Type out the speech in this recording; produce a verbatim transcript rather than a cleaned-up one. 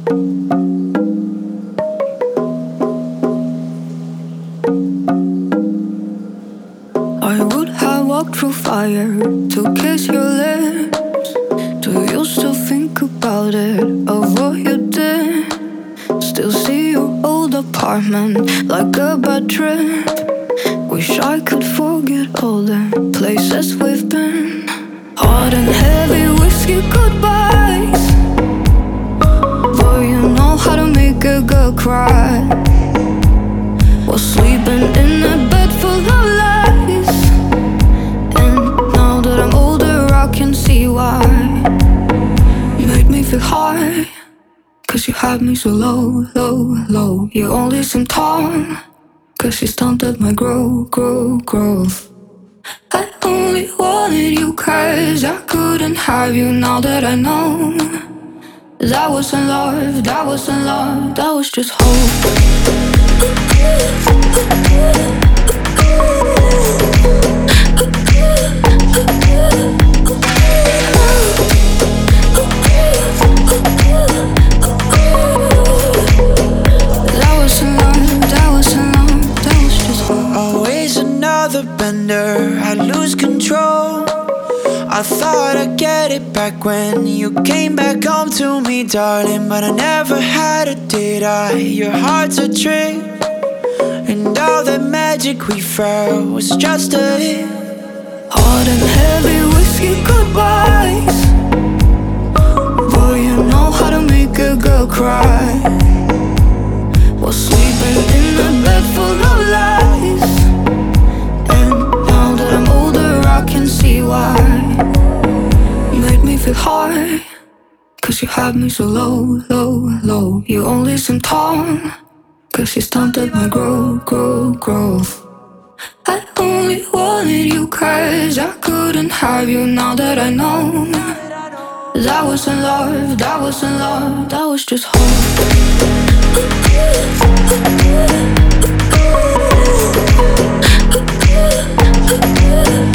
I would have walked through fire to kiss your lips. Do you still think about it, of what you did? Still see your old apartment like a bad trip. Wish I could forget all the places we've been. Hot and heavy whiskey goodbyes. Boy, you know how to make a girl cry. While sleeping in a bed full of lies. And now that I'm older I can see why. You made me feel high, cause you had me so low, low, low. You only seem tall, cause you stunted my grow, grow, growth. I only wanted you cause I couldn't have you. Now that I know that wasn't love, that wasn't love, that was just hope. Always another bender, I lose control. I thought I'd get it back when you came back home to me, darling. But I never had it, did I? Your heart's a trick, and all the magic we felt was just a hit. Hot and heavy whiskey goodbyes. Boy, you know how to make a girl cry. While sleeping in a bed full of lies. And now that I'm older I can see why. You made me feel high, cause you had me so low, low, low. You only seem tall, cause you stunted my grow, grow, growth. I only wanted you cause I couldn't have you. Now that I know that wasn't love, that wasn't love, that was just hope. Yeah.